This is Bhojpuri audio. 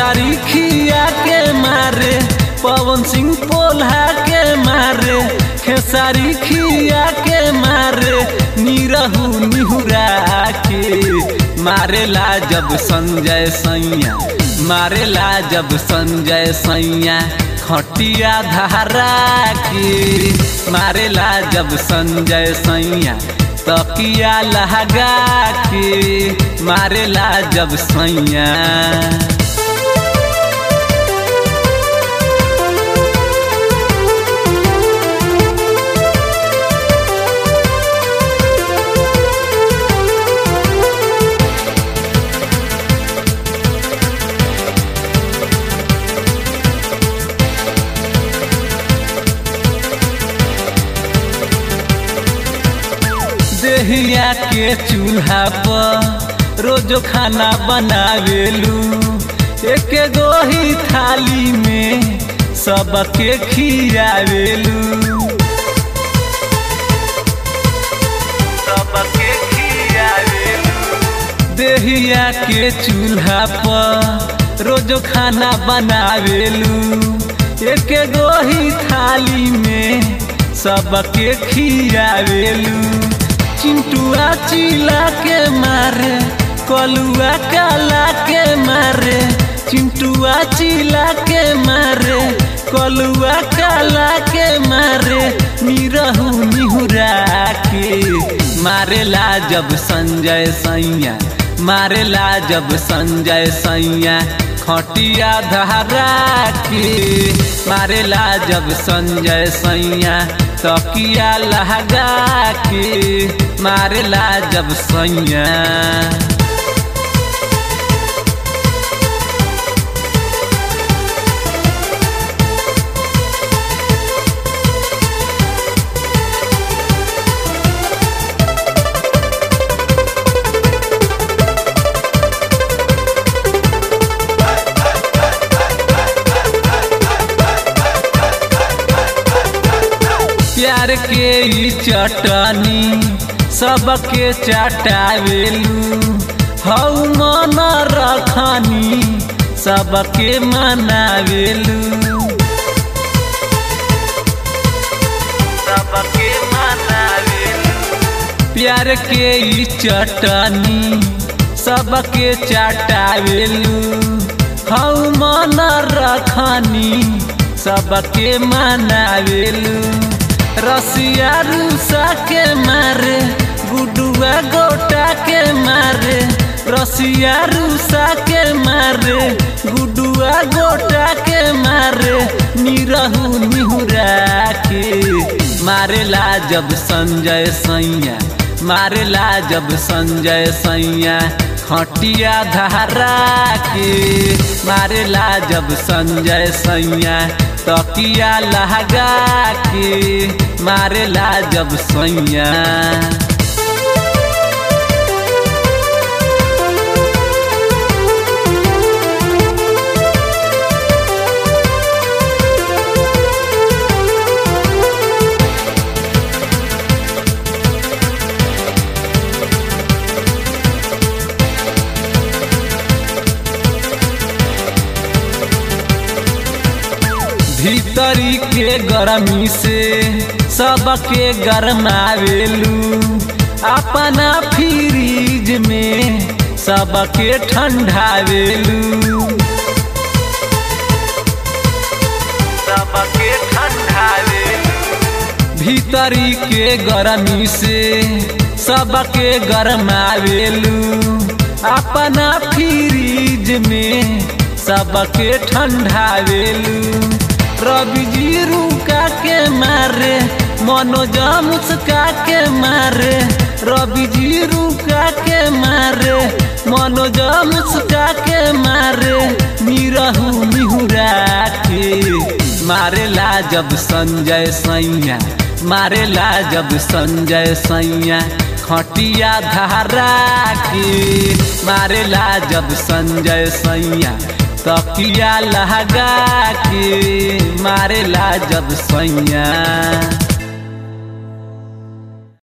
खेसारी खिया के मारे पवन सिंह पोल्हा के मारे खेसारी खिया के मारे निरहू निहुरा के मारेला जब संजय सैया मारेला जब संजय सैया खटिया धारा के मारेला जब संजय सैया तकिया लहगा के मारेला जब सैया। देहिया के चूल्हा पर रोजो खाना बनावेलू एक गोही थाली में सबके खियावेलू सबके खियावेलू। देहिया के चूल्हा पर रोजो खाना बनावेलू एक गोही थाली में सबके खियावेलू। चिंटुआ चिला के मारे कलुआ काला के मारे चिंटुआ चिला के मारे कलुआ काला के मारे निरहू निहुरा के मारेला जब संजय सैया मारेला जब संजय सैया खटिया धारा के मारेला जब संजय सैया तकिया लहगा के मारेला जब सैया। प्यार के ई चटनी सबके चटावेलू हऊ मन रखनी सबके मनावेलू सबके मनावेलू। प्यार के ई चटनी सबके चटावेलू हऊ मन रखनी सबके मनावेलू। रसिया रूसा के मारे गुडुआ गोटा के मारे रसिया रूसा के मारे गुडुआ गोटा के मारे निरहू निहुरा के मारेला जब संजय सैया मारेला जब संजय सैया खटिया धारा के मारेला जब संजय सैया तकिया लहगा के मारेला जब सैया। भीतरी के गर्मी से सबके गरमावेलू अपना फ्रिज में सबके ठंडावेलू सबके ठंडावेलू। भीतरी के गर्मी से सबके गरमावेलू अपना फ्रिज में सबके ठंडावेलू। रवि जी रुका के मारे मनोज मुस्का के मारे रवि जी रुका के मारे मनोज मुस्का के मारे निरहू निहुरा के मारेला जब संजय सैया मारेला जब संजय सैया खटिया धारा के मारेला जब संजय सैया तकिया लहगा के मारेला जब सैया।